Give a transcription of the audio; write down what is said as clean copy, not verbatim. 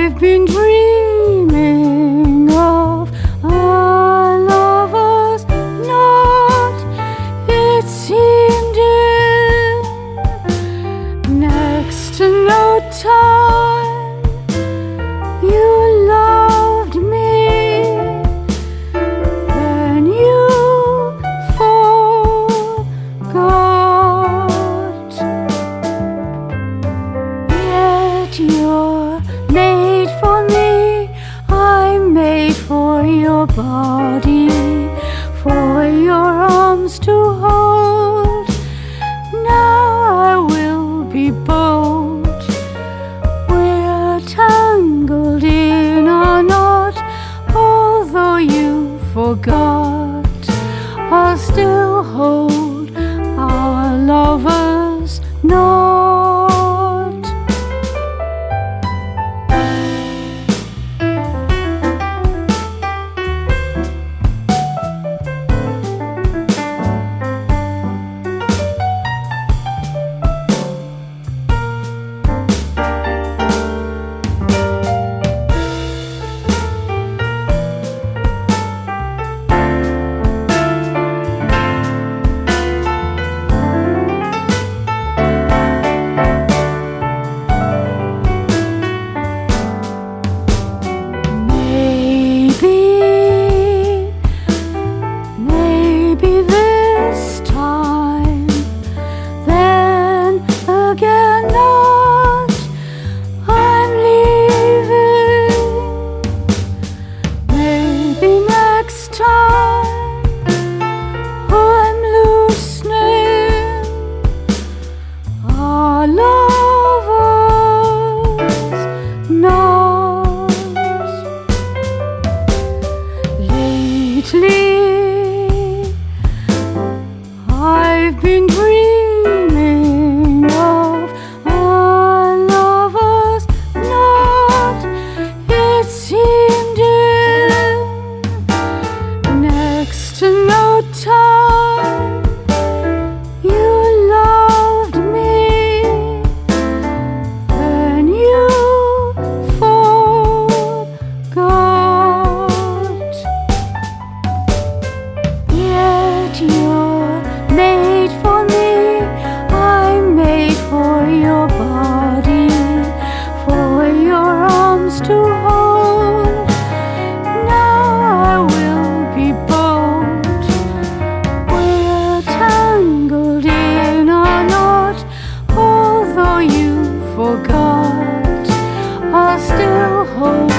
I've been dreaming of a lover's knot. It seemed in next to no time you loved me, then you forgot. Yet you're made for me, I'm made for your body, for your arms to hold. Now I will be bold. We're tangled in a knot. Although you forgot, I'll still hold our lovers' knot. Maybe this time, then again not. I'm leaving. Maybe next time I'm loosening our lovers' knots. Lately I've been dreaming of a lover's knot. It seemed in next to no time you loved me, then you forgot. Yet you're made for me, I'm made for your body, for your arms to hold. Now I will be bold. We're tangled in a knot. Although you forgot, I'll still hold